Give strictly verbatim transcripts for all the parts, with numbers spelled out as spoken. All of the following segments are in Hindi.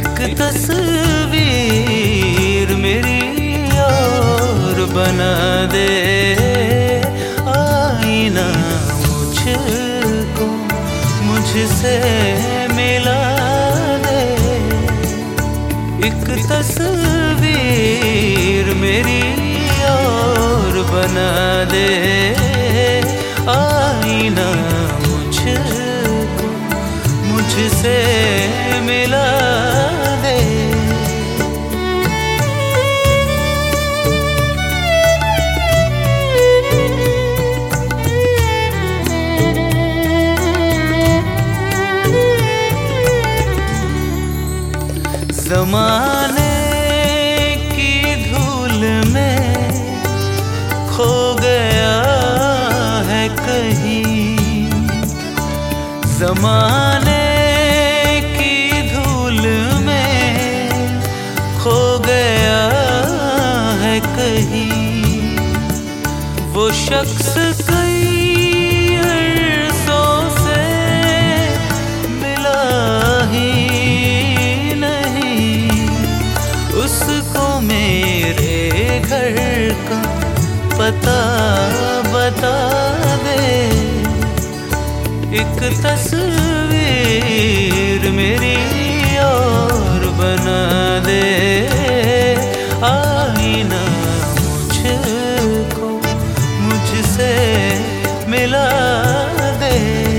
एक तस्वीर मेरी और बना दे, आईना मुझको मुझसे मिला दे। एक तस्वीर मेरी और बना दे, आईना मुझको मुझसे मिला दे। ज़माने की धूल में खो गया है कहीं, ज़माने की धूल में खो गया है कहीं। वो शख्स कई अरसों से मिला ही नहीं, उसको मेरे घर का पता बता दे। एक तस्वीर मेरी और बना दे, आईना मुझको मुझसे मिला दे।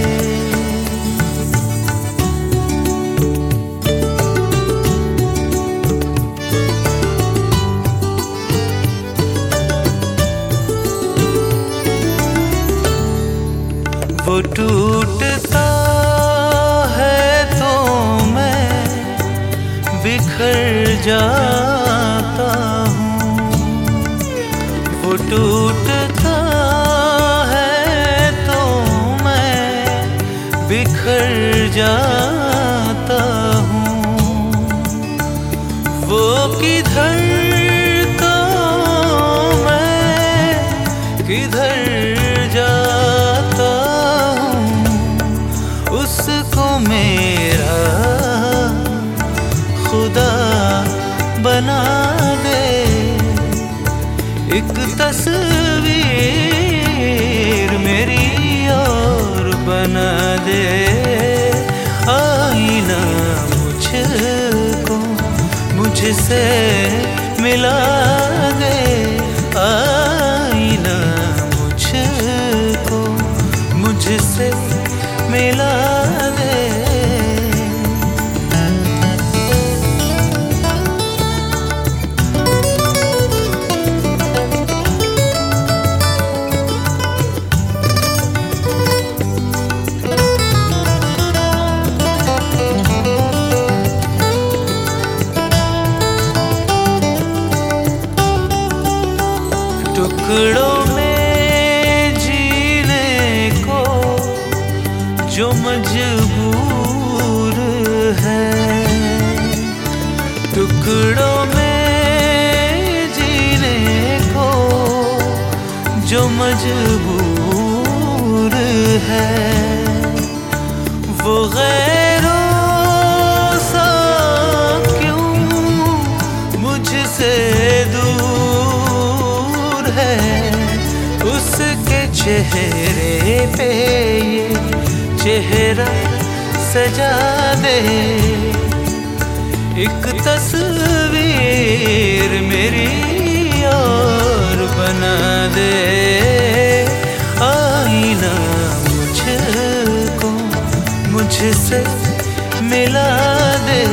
वो टूटता है तो मैं बिखर जाता हूँ, वो टूटता है तो मैं बिखर जाता हूँ। वो किधर तो मैं किधर जाता हूँ, उसको मेरा खुदा बना दे। एक तस्वीर मेरी और बना दे, आईना मुझको मुझसे मिला दे, आईना मुझको मुझसे मिला दे। टुकड़ों में जीने को जो मजबूर है, टुकड़ों में जीने को जो मजबूर है, वो गैरों सा क्यों मुझसे दूर है। उसके चेहरे पे ये चेहरा सजा दे। एक तस्वीर मेरी और बना दे, आईना मुझको मुझसे मिला दे,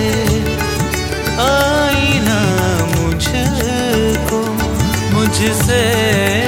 आईना मुझको मुझसे